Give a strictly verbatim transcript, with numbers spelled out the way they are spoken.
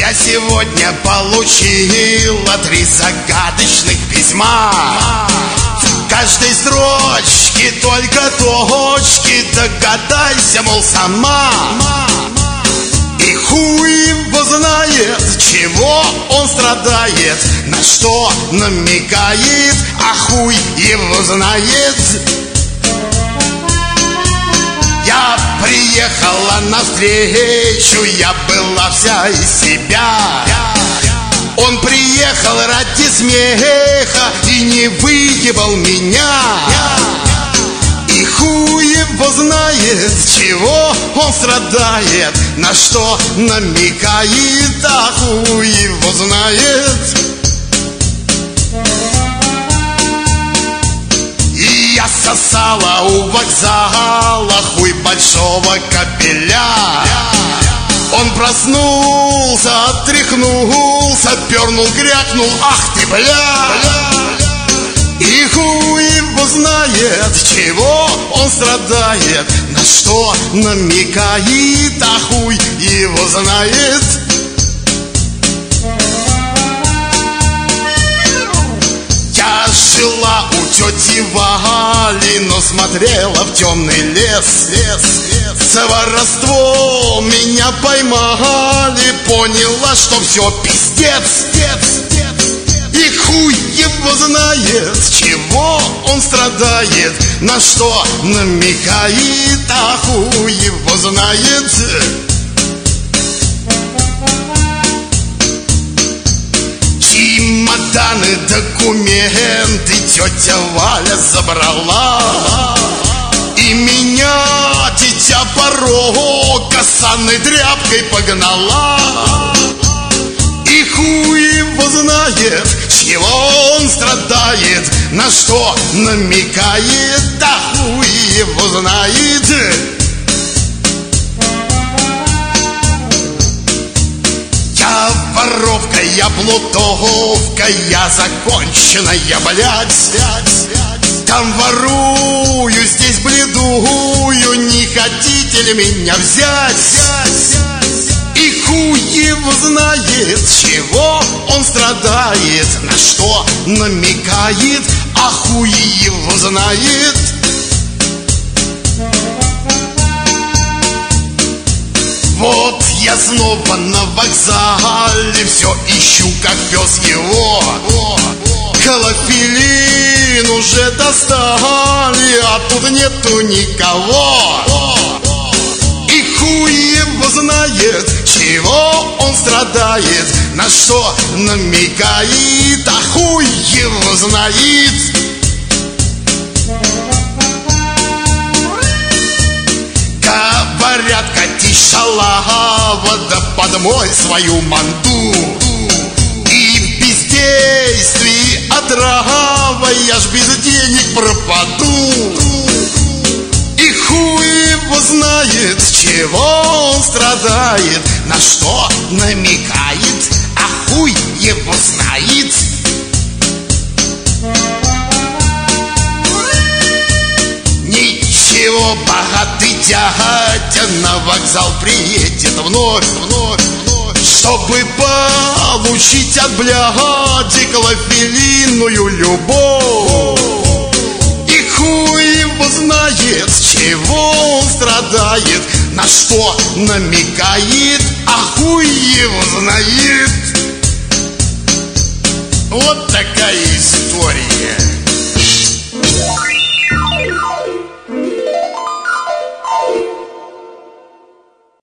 Я сегодня получила три загадочных письма. В каждой строчке только точки, догадайся, мол, сама. И хуй его знает, чего он страдает, на что намекает, а хуй его знает. Я приехала навстречу, я была вся из себя. Он приехал ради смеха и не выебал меня. И хуй его знает, чего он страдает, на что намекает, а хуй его знает. И я сосала у вокзала хуй большого кобеля. Он проснулся, отряхнулся, пернул, крякнул, ах ты, бля! И хуй его знает, чего он страдает, на что намекает, а хуй его знает. Я жила у тети Вали, но смотрела в темный лес, лес, лес. За воровство меня поймали, поняла, что все пиздец, пиздец. И хуй его знает, чего он страдает, на что намекает, а хуй его знает. Чемоданы, документы тетя Валя забрала. И меня дитя порога санной тряпкой погнала. И хуй его знает, чего он страдает, на что намекает, да хуй его знает. Я воровка, я плутовка, я законченная, блядь. Там ворую, здесь бледую, не хотите ли меня взять? И хуй его знает, чего он страдает, на что намекает, а хуй его знает. Вот я снова на вокзале, все ищу, как пес его. Клофелин уже достали, а тут нету никого. И хуй его знает, чего он страдает, на что намекает, а хуй его знает. Говорят, кати шалава, да подмой свою манду. И в бездействии отрава я ж без денег пропаду. И хуй его знает, чего он страдает, на что намекает, а хуй его знает. Ничего, богатый дядя на вокзал приедет вновь, вновь, вновь, чтобы получить от бляди клофелинную любовь. И хуй его знает, чего он страдает, на что намекает, а хуй его знает. Вот такая история.